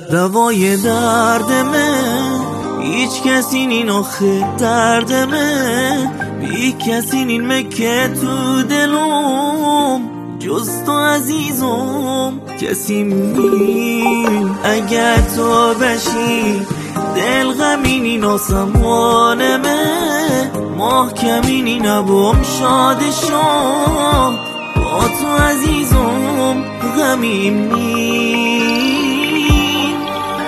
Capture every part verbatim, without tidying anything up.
دوای دردمه هیچ کسی نین آخه دردمه بی کسی نین مکه تو دلم جز تو عزیزم کسی مین اگر تو بشی دل غمینی ناسمانمه محکمینی نبام شادشم با تو عزیزم غمیم نیم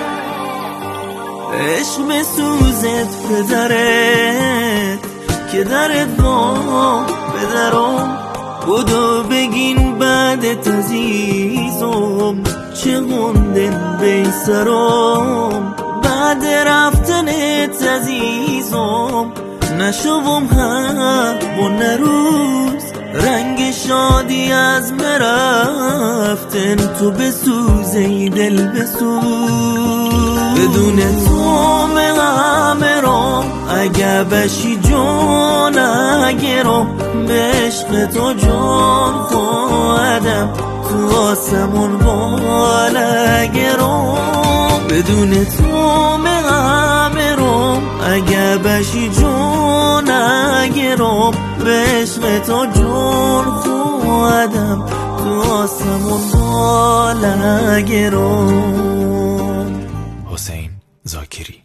عشق بسوزت پدرت که درت با پدرم بودو بگین بعدت عزیزم چه غندن بیسرم بعد رفتنت عزیزم نشوم هم و نروز رنگ شادی از مرفتن تو بسوزه ای دل بسوز بدون تو مغمرم اگه بشی جان اگرم به عشق تو جان خواهدم تو آسمون بالگرم بدون تو مغمرم اگه بشی جان اگرم به عشق تو جان خواهدم تو آسمون بالگرم. حسین زاکری.